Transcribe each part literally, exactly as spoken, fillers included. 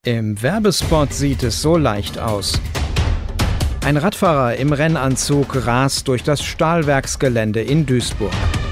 Im Werbespot sieht es so leicht aus. Ein Radfahrer im Rennanzug rast durch das Stahlwerksgelände in Duisburg.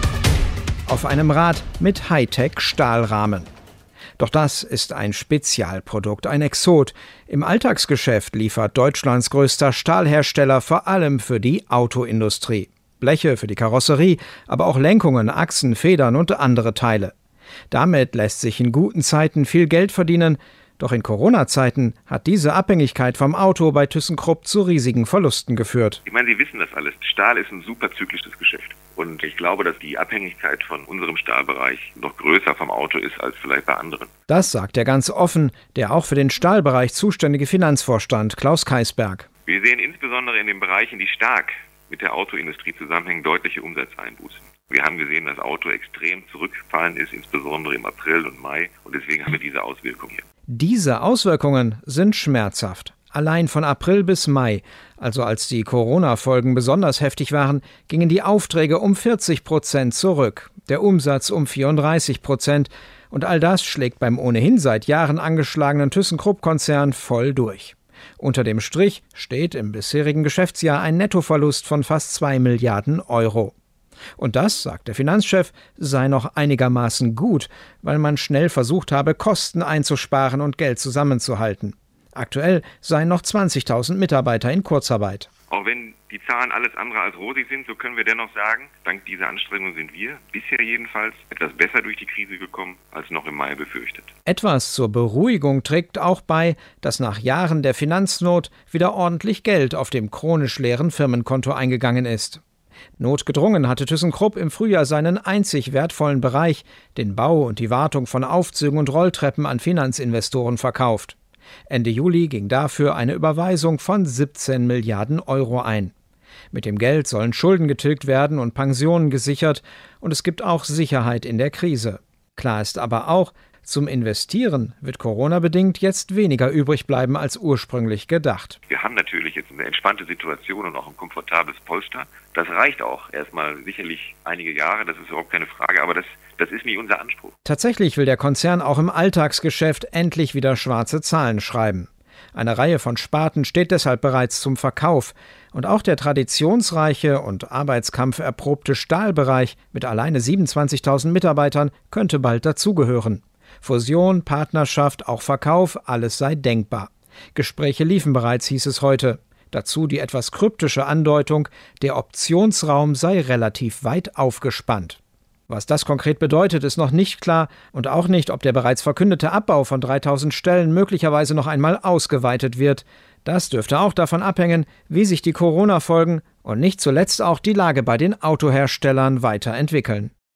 Auf einem Rad mit Hightech-Stahlrahmen. Doch das ist ein Spezialprodukt, ein Exot. Im Alltagsgeschäft liefert Deutschlands größter Stahlhersteller vor allem für die Autoindustrie. Bleche für die Karosserie, aber auch Lenkungen, Achsen, Federn und andere Teile. Damit lässt sich in guten Zeiten viel Geld verdienen, doch in Corona-Zeiten hat diese Abhängigkeit vom Auto bei ThyssenKrupp zu riesigen Verlusten geführt. Ich meine, Sie wissen das alles. Stahl ist ein super zyklisches Geschäft. Und ich glaube, dass die Abhängigkeit von unserem Stahlbereich noch größer vom Auto ist als vielleicht bei anderen. Das sagt er ganz offen, der auch für den Stahlbereich zuständige Finanzvorstand Klaus Keisberg. Wir sehen insbesondere in den Bereichen, die stark mit der Autoindustrie zusammenhängen, deutliche Umsatzeinbußen. Wir haben gesehen, dass Auto extrem zurückgefallen ist, insbesondere im April und Mai. Und deswegen haben wir diese Auswirkungen hier. Diese Auswirkungen sind schmerzhaft. Allein von April bis Mai, also als die Corona-Folgen besonders heftig waren, gingen die Aufträge um vierzig Prozent zurück, der Umsatz um vierunddreißig Prozent. Und all das schlägt beim ohnehin seit Jahren angeschlagenen ThyssenKrupp-Konzern voll durch. Unter dem Strich steht im bisherigen Geschäftsjahr ein Nettoverlust von fast zwei Milliarden Euro. Und das, sagt der Finanzchef, sei noch einigermaßen gut, weil man schnell versucht habe, Kosten einzusparen und Geld zusammenzuhalten. Aktuell seien noch zwanzigtausend Mitarbeiter in Kurzarbeit. Auch wenn die Zahlen alles andere als rosig sind, so können wir dennoch sagen, dank dieser Anstrengungen sind wir, bisher jedenfalls, etwas besser durch die Krise gekommen, als noch im Mai befürchtet. Etwas zur Beruhigung trägt auch bei, dass nach Jahren der Finanznot wieder ordentlich Geld auf dem chronisch leeren Firmenkonto eingegangen ist. Notgedrungen hatte ThyssenKrupp im Frühjahr seinen einzig wertvollen Bereich, den Bau und die Wartung von Aufzügen und Rolltreppen, an Finanzinvestoren verkauft. Ende Juli ging dafür eine Überweisung von siebzehn Milliarden Euro ein. Mit dem Geld sollen Schulden getilgt werden und Pensionen gesichert, und es gibt auch Sicherheit in der Krise. Klar ist aber auch, zum Investieren wird Corona-bedingt jetzt weniger übrig bleiben als ursprünglich gedacht. Wir haben natürlich jetzt eine entspannte Situation und auch ein komfortables Polster. Das reicht auch erstmal sicherlich einige Jahre, das ist überhaupt keine Frage, aber das, das ist nicht unser Anspruch. Tatsächlich will der Konzern auch im Alltagsgeschäft endlich wieder schwarze Zahlen schreiben. Eine Reihe von Sparten steht deshalb bereits zum Verkauf. Und auch der traditionsreiche und arbeitskampferprobte Stahlbereich mit alleine siebenundzwanzigtausend Mitarbeitern könnte bald dazugehören. Fusion, Partnerschaft, auch Verkauf, alles sei denkbar. Gespräche liefen bereits, hieß es heute. Dazu die etwas kryptische Andeutung, der Optionsraum sei relativ weit aufgespannt. Was das konkret bedeutet, ist noch nicht klar und auch nicht, ob der bereits verkündete Abbau von dreitausend Stellen möglicherweise noch einmal ausgeweitet wird. Das dürfte auch davon abhängen, wie sich die Corona-Folgen und nicht zuletzt auch die Lage bei den Autoherstellern weiterentwickeln.